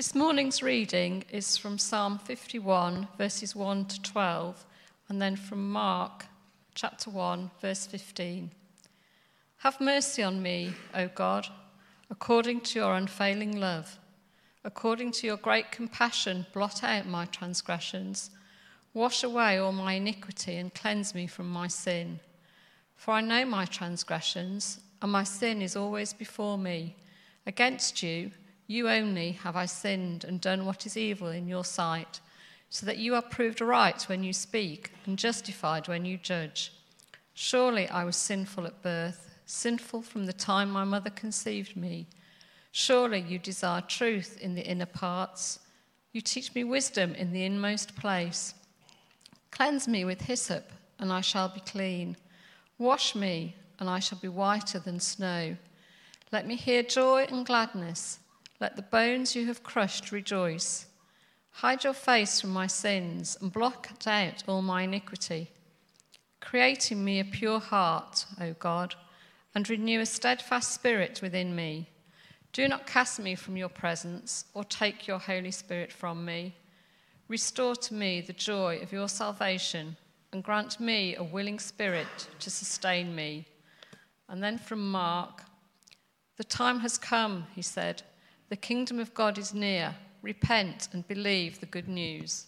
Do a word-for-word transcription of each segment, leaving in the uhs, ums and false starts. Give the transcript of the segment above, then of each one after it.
This morning's reading is from Psalm fifty-one, verses one to twelve, and then from Mark chapter one, verse fifteen. Have mercy on me, O God, according to your unfailing love. According to your great compassion, blot out my transgressions. Wash away all my iniquity and cleanse me from my sin. For I know my transgressions, and my sin is always before me. Against you, you only have I sinned and done what is evil in your sight, so that you are proved right when you speak and justified when you judge. Surely I was sinful at birth, sinful from the time my mother conceived me. Surely you desire truth in the inner parts. You teach me wisdom in the inmost place. Cleanse me with hyssop, and I shall be clean. Wash me, and I shall be whiter than snow. Let me hear joy and gladness. Let the bones you have crushed rejoice. Hide your face from my sins and blot out all my iniquity. Create in me a pure heart, O God, and renew a steadfast spirit within me. Do not cast me from your presence or take your Holy Spirit from me. Restore to me the joy of your salvation and grant me a willing spirit to sustain me. And then from Mark, the time has come, he said. The kingdom of God is near. Repent and believe the good news.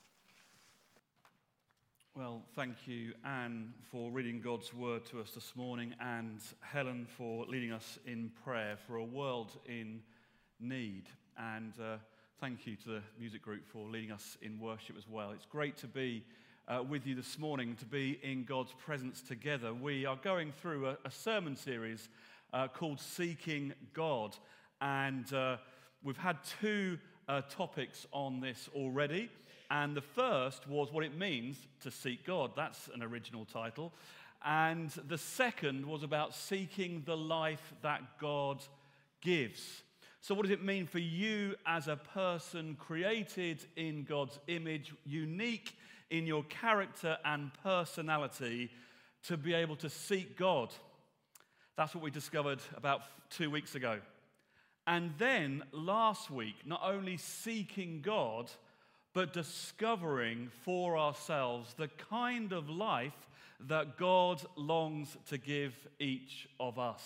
Well, thank you, Anne, for reading God's word to us this morning, and Helen for leading us in prayer for a world in need. And uh, thank you to the music group for leading us in worship as well. It's great to be uh, with you this morning, to be in God's presence together. We are going through a, a sermon series uh, called Seeking God. And uh, we've had two uh, topics on this already. And the first was what it means to seek God. That's an original title. And the second was about seeking the life that God gives. So what does it mean for you as a person created in God's image, unique in your character and personality, to be able to seek God? That's what we discovered about two weeks ago. And then last week, not only seeking God, but discovering for ourselves the kind of life that God longs to give each of us.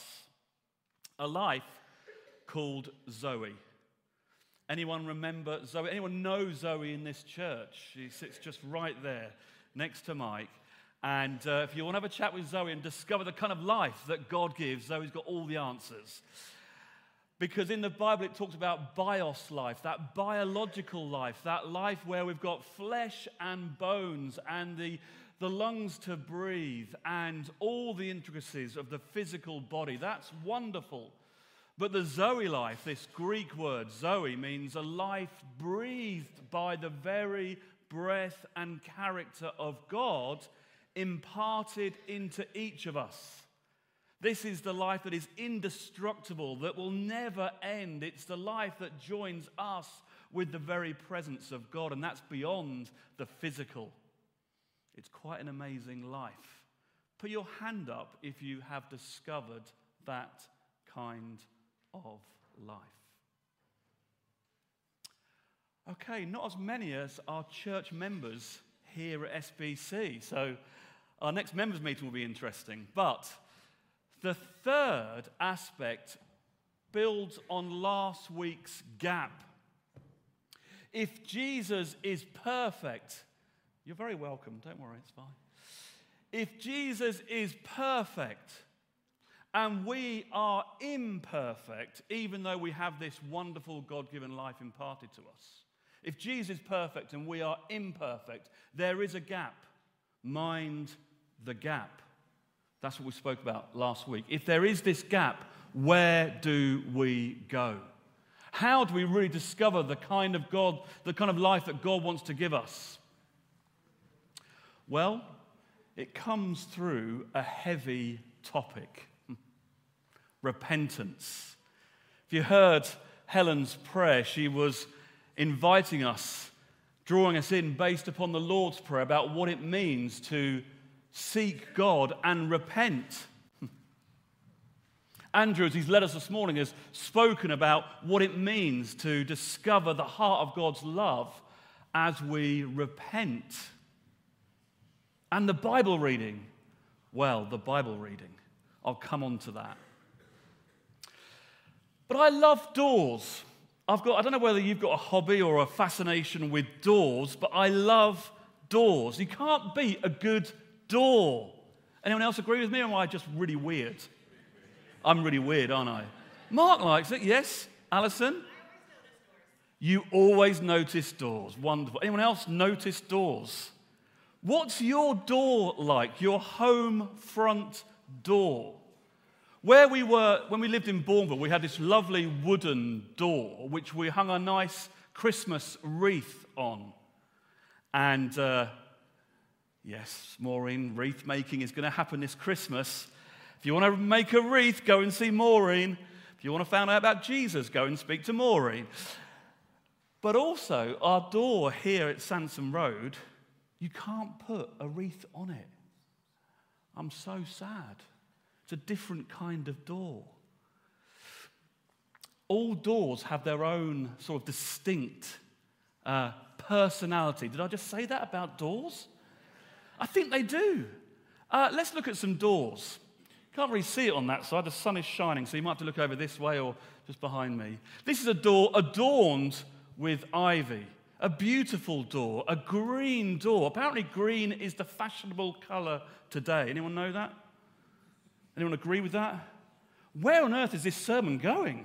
A life called Zoe. Anyone remember Zoe? Anyone know Zoe in this church? She sits just right there next to Mike. And uh, if you want to have a chat with Zoe and discover the kind of life that God gives, Zoe's got all the answers. Because in the Bible it talks about bios life, that biological life, that life where we've got flesh and bones and the, the lungs to breathe and all the intricacies of the physical body. That's wonderful. But the Zoe life, this Greek word, Zoe, means a life breathed by the very breath and character of God imparted into each of us. This is the life that is indestructible, that will never end. It's the life that joins us with the very presence of God, and that's beyond the physical. It's quite an amazing life. Put your hand up if you have discovered that kind of life. Okay, not as many as our church members here at S B C, so our next members' meeting will be interesting, but the third aspect builds on last week's gap. If Jesus is perfect, you're very welcome, don't worry, it's fine. If Jesus is perfect and we are imperfect, even though we have this wonderful God-given life imparted to us, if Jesus is perfect and we are imperfect, there is a gap. Mind the gap. That's what we spoke about last week. If there is this gap, where do we go? How do we really discover the kind of God, the kind of life that God wants to give us? Well, it comes through a heavy topic. Repentance. If you heard Helen's prayer, she was inviting us, drawing us in based upon the Lord's Prayer about what it means to seek God and repent. Andrew, as he's led us this morning, has spoken about what it means to discover the heart of God's love as we repent. And the Bible reading, well, the Bible reading. I'll come on to that. But I love doors. I've got, I don't know whether you've got a hobby or a fascination with doors, but I love doors. You can't beat a good door. Anyone else agree with me, or am I just really weird? I'm really weird, aren't I? Mark likes it, yes? Alison? You always notice doors. Wonderful. Anyone else notice doors? What's your door like? Your home front door? Where we were, when we lived in Bourneville, we had this lovely wooden door which we hung a nice Christmas wreath on. And uh, yes, Maureen, wreath making is going to happen this Christmas. If you want to make a wreath, go and see Maureen. If you want to find out about Jesus, go and speak to Maureen. But also, our door here at Sansom Road, you can't put a wreath on it. I'm so sad. It's a different kind of door. All doors have their own sort of distinct uh, personality. Did I just say that about doors? I think they do. Uh, let's look at some doors. Can't really see it on that side. The sun is shining, so you might have to look over this way or just behind me. This is a door adorned with ivy. A beautiful door, a green door. Apparently green is the fashionable colour today. Anyone know that? Anyone agree with that? Where on earth is this sermon going?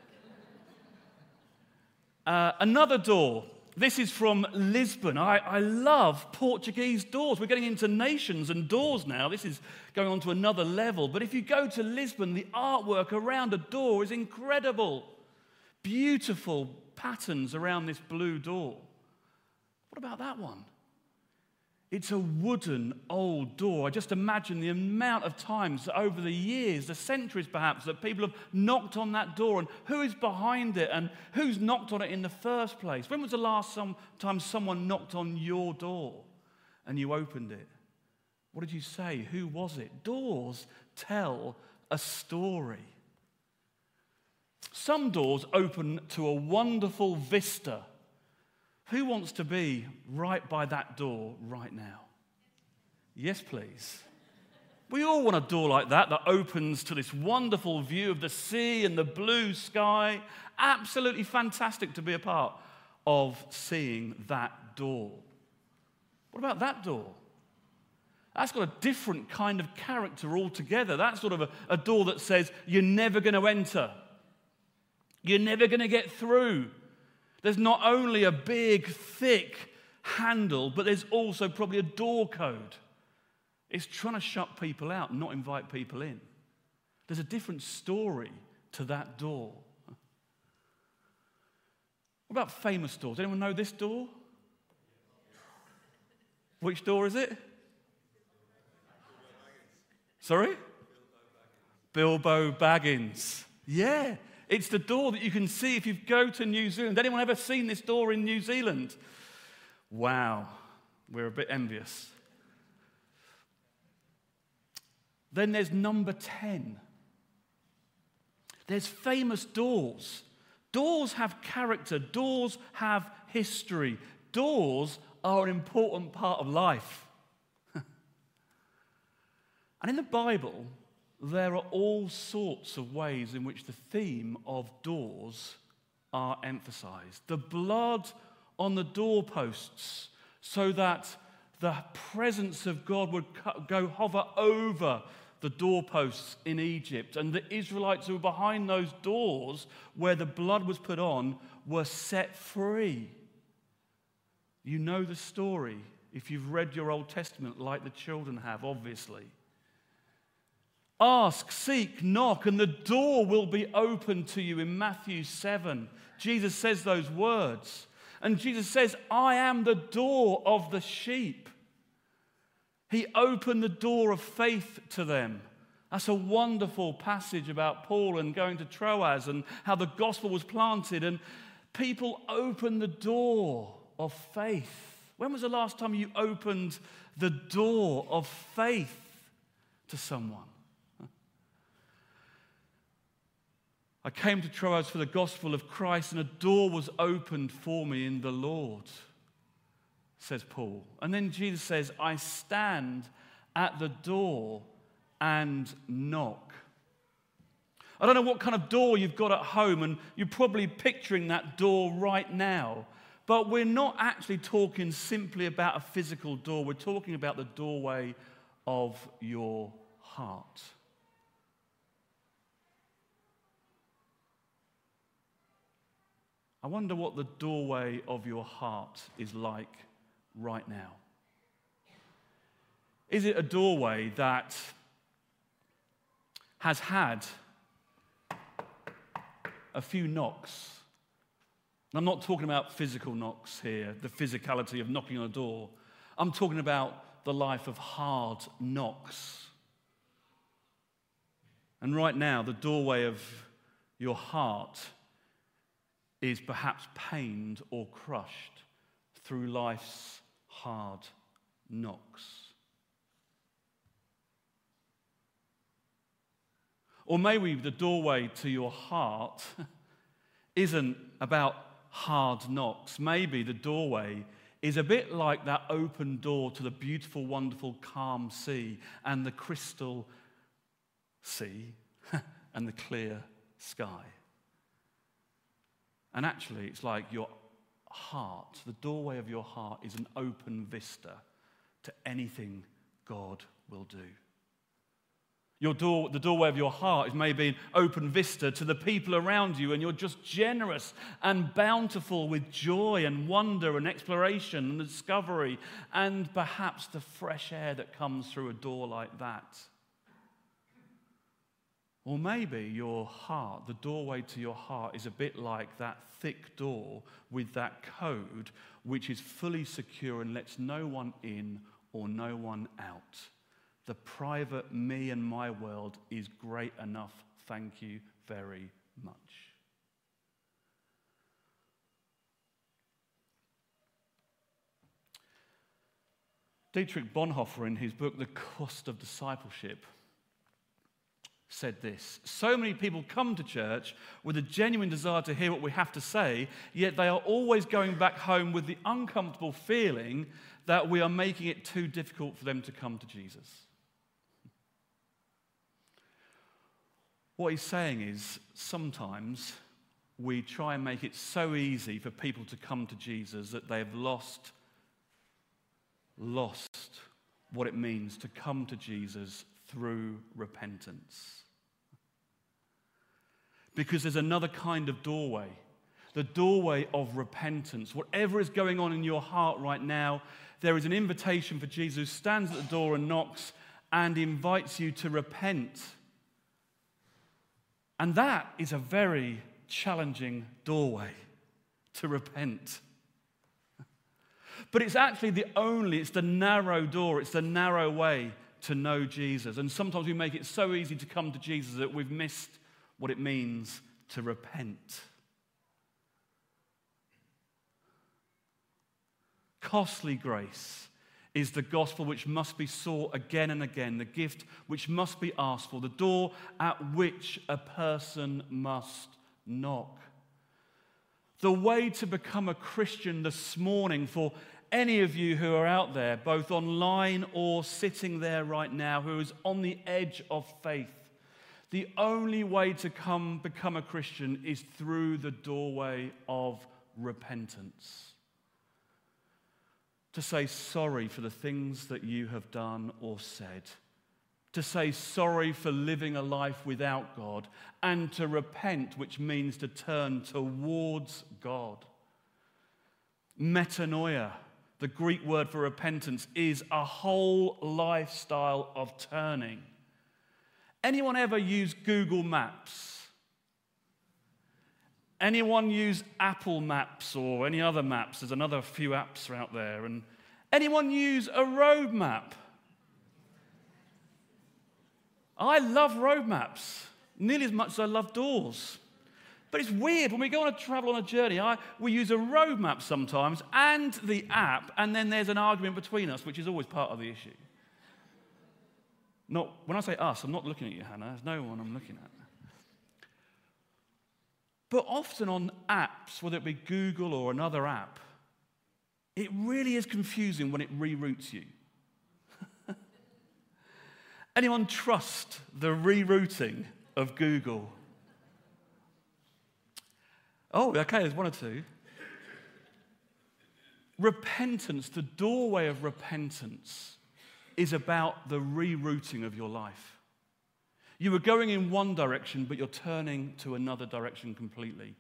Uh, another door. This is from Lisbon. I, I love Portuguese doors. We're getting into nations and doors now. This is going on to another level. But if you go to Lisbon, the artwork around a door is incredible. Beautiful patterns around this blue door. What about that one? It's a wooden old door. I just imagine the amount of times that over the years, the centuries perhaps, that people have knocked on that door, and who is behind it and who's knocked on it in the first place. When was the last time someone knocked on your door and you opened it? What did you say? Who was it? Doors tell a story. Some doors open to a wonderful vista. Who wants to be right by that door right now? Yes, please. We all want a door like that that opens to this wonderful view of the sea and the blue sky. Absolutely fantastic to be a part of seeing that door. What about that door? That's got a different kind of character altogether. That's sort of a, a door that says, you're never going to enter. You're never going to get through. There's not only a big, thick handle, but there's also probably a door code. It's trying to shut people out, not invite people in. There's a different story to that door. What about famous doors? Anyone know this door? Which door is it? Sorry? Bilbo Baggins. Yeah. It's the door that you can see if you go to New Zealand. Anyone ever seen this door in New Zealand? Wow, we're a bit envious. Then there's number ten. There's famous doors. Doors have character. Doors have history. Doors are an important part of life. And in the Bible, there are all sorts of ways in which the theme of doors are emphasized. The blood on the doorposts, so that the presence of God would go hover over the doorposts in Egypt. And the Israelites who were behind those doors where the blood was put on were set free. You know the story if you've read your Old Testament like the children have, obviously. Ask, seek, knock, and the door will be opened to you in Matthew seven. Jesus says those words. And Jesus says, I am the door of the sheep. He opened the door of faith to them. That's a wonderful passage about Paul and going to Troas and how the gospel was planted. And people opened the door of faith. When was the last time you opened the door of faith to someone? I came to Troas for the gospel of Christ, and a door was opened for me in the Lord, says Paul. And then Jesus says, I stand at the door and knock. I don't know what kind of door you've got at home, and you're probably picturing that door right now. But we're not actually talking simply about a physical door. We're talking about the doorway of your heart. I wonder what the doorway of your heart is like right now. Is it a doorway that has had a few knocks? And I'm not talking about physical knocks here, the physicality of knocking on a door. I'm talking about the life of hard knocks. And right now, the doorway of your heart is perhaps pained or crushed through life's hard knocks. Or maybe the doorway to your heart isn't about hard knocks. Maybe the doorway is a bit like that open door to the beautiful, wonderful, calm sea and the crystal sea and the clear sky. And actually, it's like your heart, the doorway of your heart is an open vista to anything God will do. Your door, the doorway of your heart is maybe an open vista to the people around you, and you're just generous and bountiful with joy and wonder and exploration and discovery and perhaps the fresh air that comes through a door like that. Or maybe your heart, the doorway to your heart, is a bit like that thick door with that code which is fully secure and lets no one in or no one out. The private me and my world is great enough, thank you very much. Dietrich Bonhoeffer, in his book, The Cost of Discipleship, said this: so many people come to church with a genuine desire to hear what we have to say, yet they are always going back home with the uncomfortable feeling that we are making it too difficult for them to come to Jesus. What he's saying is, sometimes we try and make it so easy for people to come to Jesus that they have lost, lost what it means to come to Jesus through repentance. Because there's another kind of doorway, the doorway of repentance. Whatever is going on in your heart right now, there is an invitation for Jesus who stands at the door and knocks and invites you to repent. And that is a very challenging doorway, to repent. But it's actually the only, it's the narrow door, it's the narrow way to know Jesus. And sometimes we make it so easy to come to Jesus that we've missed what it means to repent. Costly grace is the gospel which must be sought again and again, the gift which must be asked for, the door at which a person must knock. The way to become a Christian this morning, for any of you who are out there, both online or sitting there right now, who is on the edge of faith, the only way to come become a Christian is through the doorway of repentance. To say sorry for the things that you have done or said. To say sorry for living a life without God. And to repent, which means to turn towards God. Metanoia, the Greek word for repentance, is a whole lifestyle of turning. Anyone ever use Google Maps? Anyone use Apple Maps or any other maps? There's another few apps out there. And anyone use a road map? I love road maps, nearly as much as I love doors. But it's weird, when we go on a travel on a journey, I, we use a road map sometimes and the app, and then there's an argument between us, which is always part of the issue. Not, when I say us, I'm not looking at you, Hannah. There's no one I'm looking at. But often on apps, whether it be Google or another app, it really is confusing when it reroutes you. Anyone trust the rerouting of Google? Oh, okay, there's one or two. Repentance, the doorway of repentance, is about the rerouting of your life. You were going in one direction, but you're turning to another direction completely.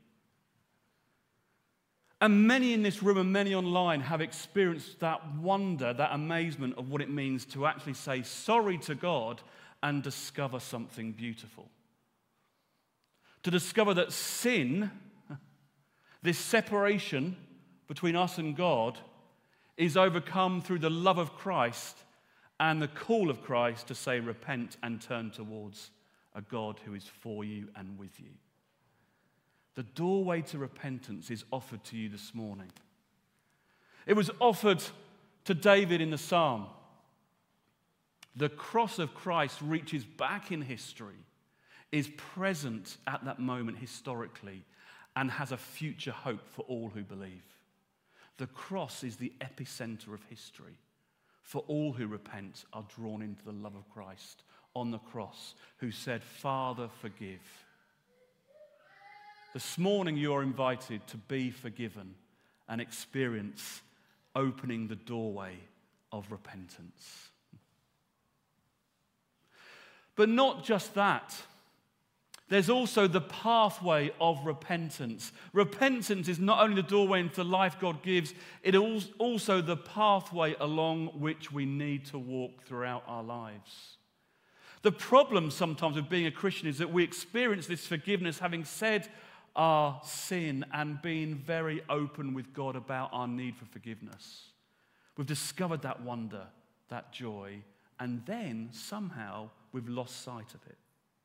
And many in this room and many online have experienced that wonder, that amazement of what it means to actually say sorry to God and discover something beautiful. To discover that sin, this separation between us and God, is overcome through the love of Christ and the call of Christ to say repent and turn towards a God who is for you and with you. The doorway to repentance is offered to you this morning. It was offered to David in the psalm. The cross of Christ reaches back in history, is present at that moment historically, and has a future hope for all who believe. The cross is the epicenter of history. For all who repent are drawn into the love of Christ on the cross, who said, Father, forgive. This morning you are invited to be forgiven and experience opening the doorway of repentance. But not just that. There's also the pathway of repentance. Repentance is not only the doorway into the life God gives, it is also the pathway along which we need to walk throughout our lives. The problem sometimes with being a Christian is that we experience this forgiveness having said our sin and being very open with God about our need for forgiveness. We've discovered that wonder, that joy, and then somehow we've lost sight of it.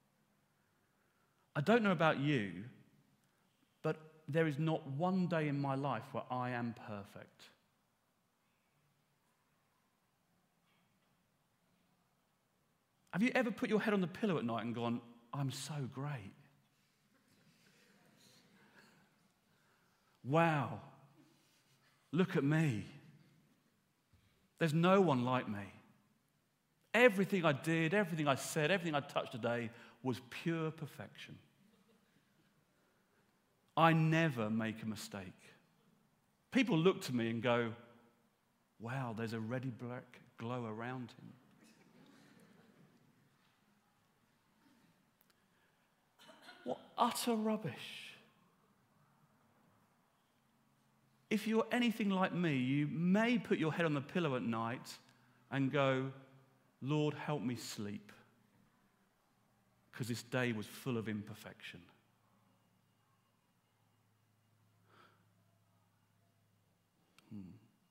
I don't know about you, but there is not one day in my life where I am perfect. Have you ever put your head on the pillow at night and gone, I'm so great? Wow, look at me. There's no one like me. Everything I did, everything I said, everything I touched today was pure perfection. I never make a mistake. People look to me and go, wow, there's a reddy black glow around him. What utter rubbish. If you're anything like me, you may put your head on the pillow at night and go, Lord, help me sleep, because this day was full of imperfection. Hmm.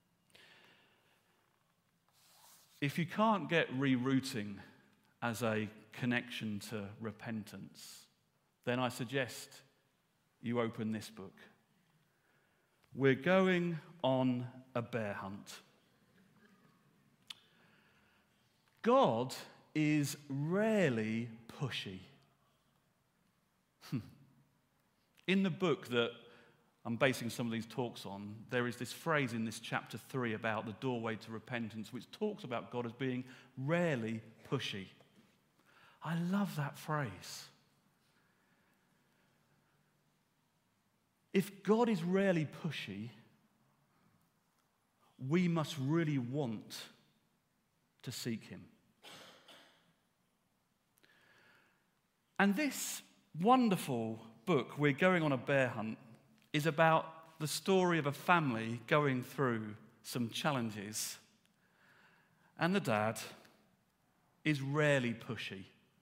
If you can't get rerouting as a connection to repentance, then I suggest you open this book. We're going on a bear hunt. God is rarely pushy. In the book that I'm basing some of these talks on, there is this phrase in this chapter three about the doorway to repentance, which talks about God as being rarely pushy. I love that phrase. If God is rarely pushy, we must really want to seek him. And this wonderful book, We're Going on a Bear Hunt, is about the story of a family going through some challenges. And the dad is rarely pushy.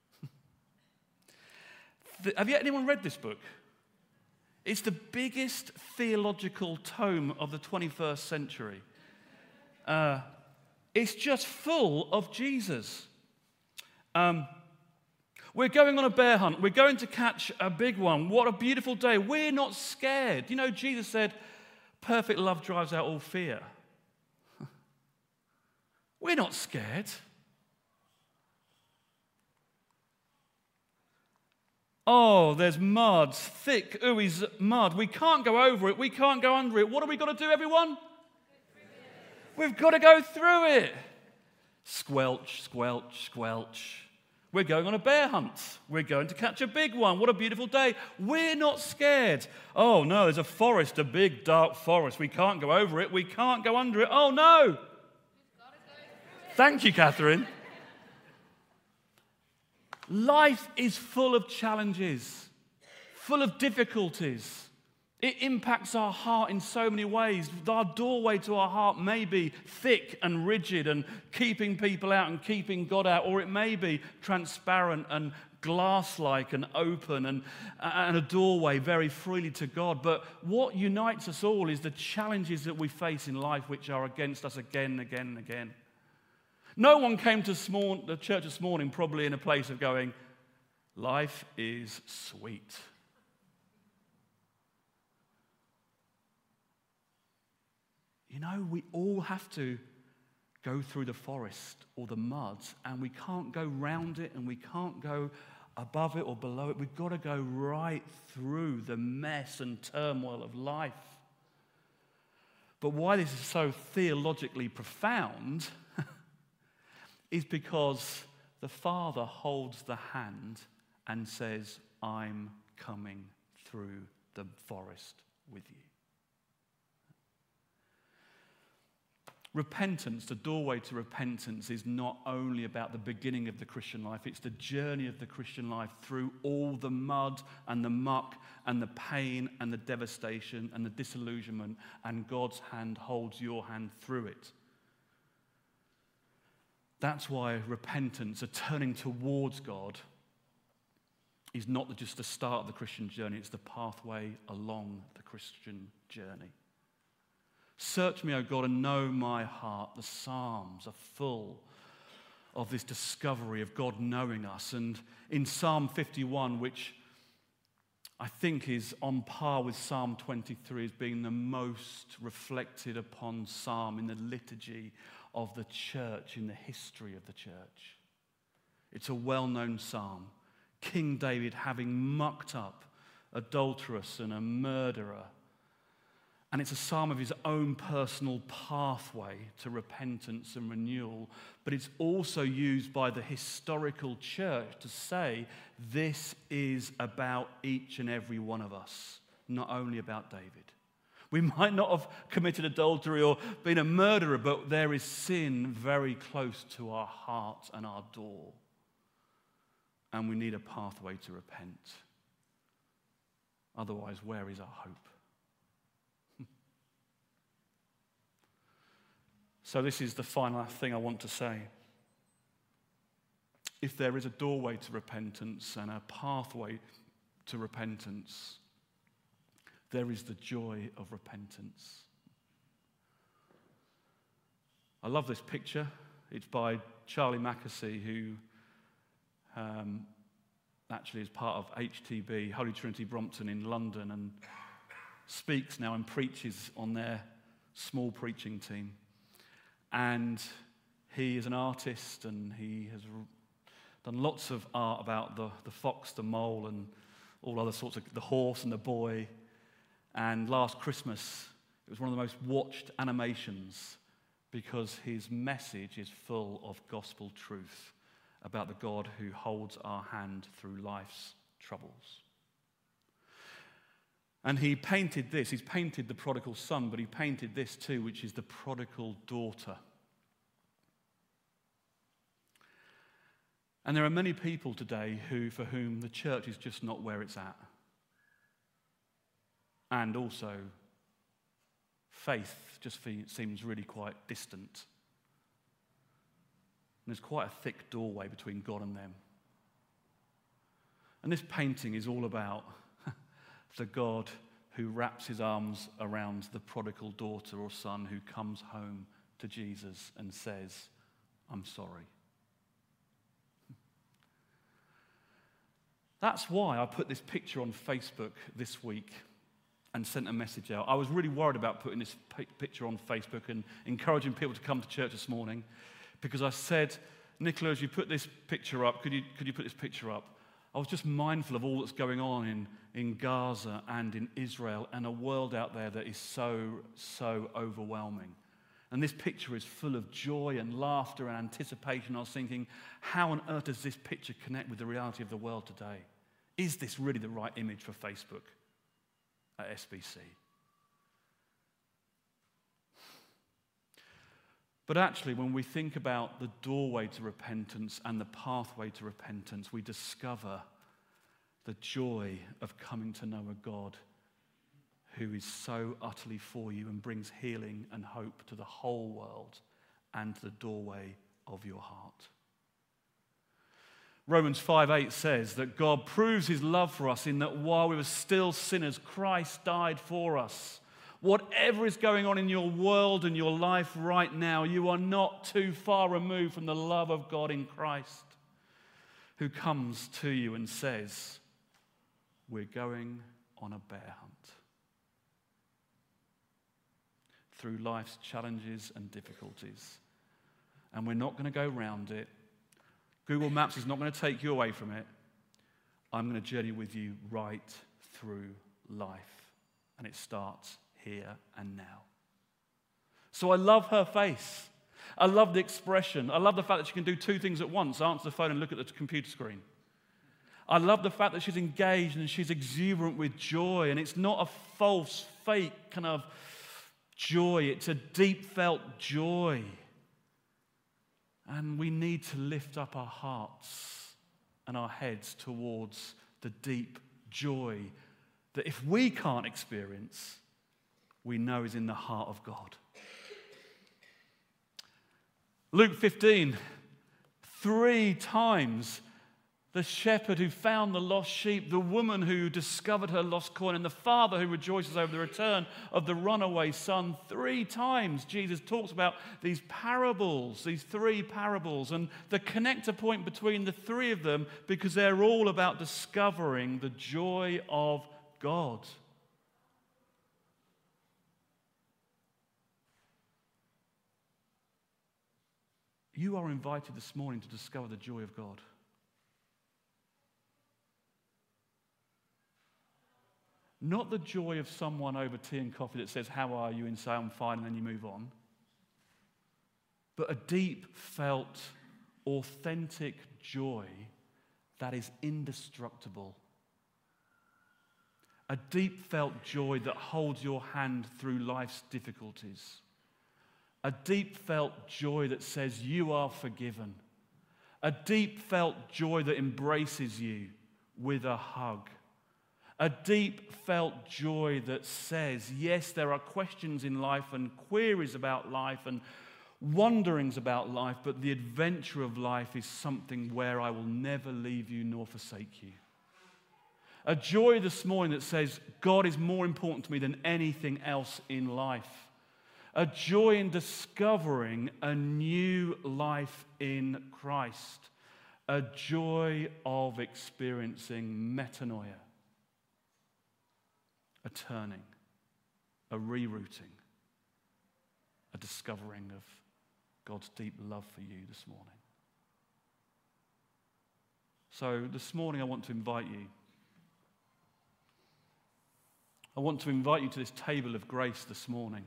Have you anyone read this book? It's the biggest theological tome of the twenty-first century. Uh, it's just full of Jesus. Um, we're going on a bear hunt. We're going to catch a big one. What a beautiful day. We're not scared. You know, Jesus said, perfect love drives out all fear. We're not scared. Oh, there's mud, thick, ooey mud. We can't go over it. We can't go under it. What have we got to do, everyone? We've got to go through it. Squelch, squelch, squelch. We're going on a bear hunt. We're going to catch a big one. What a beautiful day. We're not scared. Oh, no, there's a forest, a big, dark forest. We can't go over it. We can't go under it. Oh, no. Thank you, Catherine. Life is full of challenges, full of difficulties. It impacts our heart in so many ways. Our doorway to our heart may be thick and rigid and keeping people out and keeping God out, or it may be transparent and glass-like and open and, and a doorway very freely to God. But what unites us all is the challenges that we face in life which are against us again and again and again. No one came to small, the church this morning probably in a place of going, life is sweet. You know, we all have to go through the forest or the mud, and we can't go round it and we can't go above it or below it. We've got to go right through the mess and turmoil of life. But why this is so theologically profound is because the Father holds the hand and says, I'm coming through the forest with you. Repentance, the doorway to repentance, is not only about the beginning of the Christian life, it's the journey of the Christian life through all the mud and the muck and the pain and the devastation and the disillusionment, and God's hand holds your hand through it. That's why repentance, a turning towards God, is not just the start of the Christian journey, it's the pathway along the Christian journey. Search me, O God, and know my heart. The Psalms are full of this discovery of God knowing us. And in Psalm fifty-one, which I think is on par with Psalm twenty-three as being the most reflected upon psalm in the liturgy of the church, in the history of the church. It's a well-known psalm. King David having mucked up, adulterous and a murderer. And it's a psalm of his own personal pathway to repentance and renewal. But it's also used by the historical church to say this is about each and every one of us, not only about David. We might not have committed adultery or been a murderer, but there is sin very close to our heart and our door. And we need a pathway to repent. Otherwise, where is our hope? So this is the final thing I want to say. If there is a doorway to repentance and a pathway to repentance, there is the joy of repentance. I love this picture. It's by Charlie Mackesy, who um, actually is part of H T B, Holy Trinity Brompton in London, and speaks now and preaches on their small preaching team. And he is an artist, and he has done lots of art about the, the fox, the mole, and all other sorts of, the horse and the boy. And last Christmas, it was one of the most watched animations because his message is full of gospel truth about the God who holds our hand through life's troubles. And he painted this. He's painted the prodigal son, but he painted this too, which is the prodigal daughter. And there are many people today who, for whom the church is just not where it's at. And also, faith just seems really quite distant. And there's quite a thick doorway between God and them. And this painting is all about the God who wraps his arms around the prodigal daughter or son who comes home to Jesus and says, I'm sorry. That's why I put this picture on Facebook this week and sent a message out. I was really worried about putting this picture on Facebook and encouraging people to come to church this morning because I said, Nicola, as you put this picture up, could you, could you put this picture up? I was just mindful of all that's going on in, in Gaza and in Israel and a world out there that is so, so overwhelming. And this picture is full of joy and laughter and anticipation. I was thinking, how on earth does this picture connect with the reality of the world today? Is this really the right image for Facebook at S B C? But actually, when we think about the doorway to repentance and the pathway to repentance, we discover the joy of coming to know a God who is so utterly for you and brings healing and hope to the whole world and to the doorway of your heart. Romans five eight says that God proves his love for us in that while we were still sinners, Christ died for us. Whatever is going on in your world and your life right now, you are not too far removed from the love of God in Christ, who comes to you and says, we're going on a bear hunt through life's challenges and difficulties. And we're not going to go round it. Google Maps is not going to take you away from it. I'm going to journey with you right through life. And it starts here and now. So I love her face. I love the expression. I love the fact that she can do two things at once, answer the phone and look at the computer screen. I love the fact that she's engaged and she's exuberant with joy, and it's not a false, fake kind of joy. It's a deep felt joy. And we need to lift up our hearts and our heads towards the deep joy that if we can't experience, we know is in the heart of God. Luke fifteen, three times the shepherd who found the lost sheep, the woman who discovered her lost coin, and the father who rejoices over the return of the runaway son. Three times Jesus talks about these parables, these three parables, and the connector point between the three of them, because they're all about discovering the joy of God. You are invited this morning to discover the joy of God. Not the joy of someone over tea and coffee that says, how are you? And say, I'm fine, and then you move on. But a deep felt, authentic joy that is indestructible. A deep felt joy that holds your hand through life's difficulties. A deep felt joy that says you are forgiven. A deep felt joy that embraces you with a hug. A deep felt joy that says, yes, there are questions in life and queries about life and wonderings about life, but the adventure of life is something where I will never leave you nor forsake you. A joy this morning that says, God is more important to me than anything else in life. A joy in discovering a new life in Christ. A joy of experiencing metanoia. A turning, a rerouting, a discovering of God's deep love for you this morning. So this morning I want to invite you. I want to invite you to this table of grace this morning.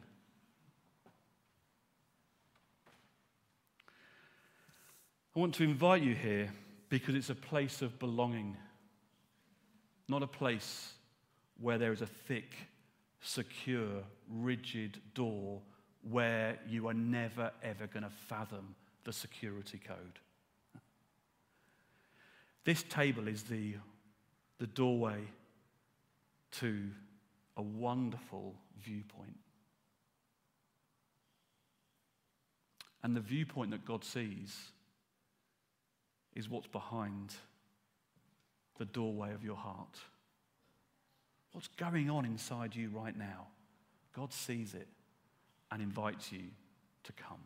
I want to invite you here because it's a place of belonging, not a place where there is a thick, secure, rigid door where you are never, ever going to fathom the security code. This table is the, the doorway to a wonderful viewpoint. And the viewpoint that God sees is what's behind the doorway of your heart. What's going on inside you right now? God sees it and invites you to come.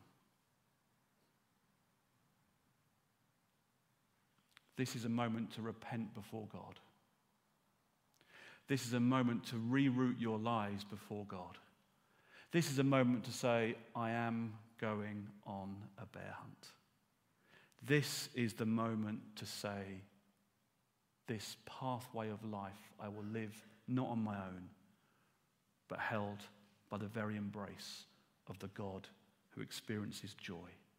This is a moment to repent before God. This is a moment to reroute your lives before God. This is a moment to say, I am going on a bear hunt. This is the moment to say, this pathway of life I will live not on my own, but held by the very embrace of the God who experiences joy.